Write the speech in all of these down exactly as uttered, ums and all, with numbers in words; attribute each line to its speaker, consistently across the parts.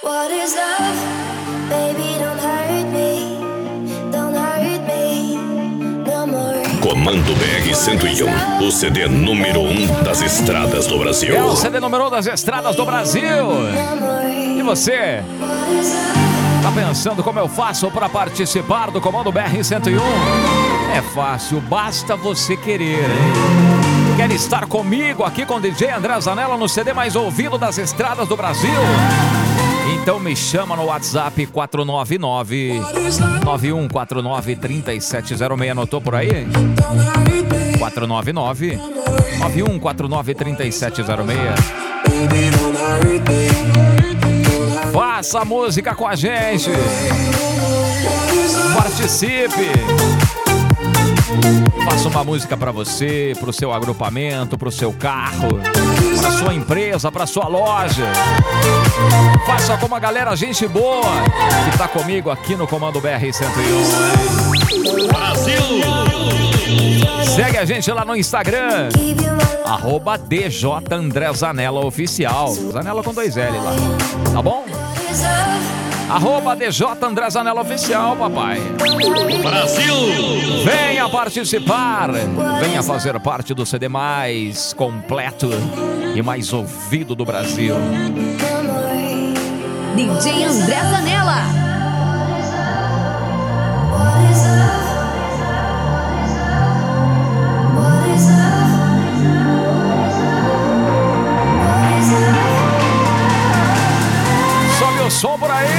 Speaker 1: What is love? Baby, don't hurt me. Don't hurt me no more.
Speaker 2: Comando B R cento e um, o C D número um das estradas do Brasil.
Speaker 3: É o C D número um das estradas do Brasil. E você? Tá pensando como eu faço para participar do Comando B R cento e um? É fácil, basta você querer, hein? Quer estar comigo aqui com o D J André Zanella no C D mais ouvido das estradas do Brasil? Então me chama no WhatsApp quatro nove nove, nove um quatro nove, três sete zero seis. Anotou por aí? quatro nove nove, nove um quatro nove, três sete zero seis. Faça música com a gente. Participe. Faça uma música para você, para o seu agrupamento, para o seu carro, para sua empresa, para sua loja. Faça como a galera, gente boa, que tá comigo aqui no Comando B R cento e um. Brasil! Segue a gente lá no Instagram, arroba D J André Zanella Oficial. Zanella com dois L lá, tá bom? Arroba D J André Zanella Oficial, papai. Brasil! Venha participar, venha fazer parte do C D mais completo e mais ouvido do Brasil.
Speaker 4: D J André Zanella.
Speaker 3: Sobe o som por aí.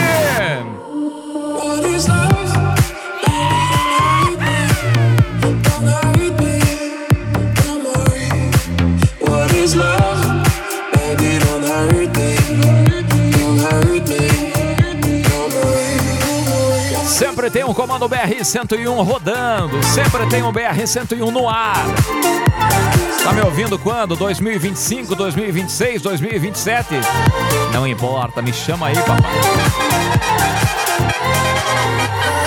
Speaker 3: Sempre tem um Comando B R cento e um rodando, sempre tem um B R cento e um no ar. Tá me ouvindo quando? dois mil e vinte e cinco, dois mil e vinte e seis, dois mil e vinte e sete? Não importa, me chama aí, papai.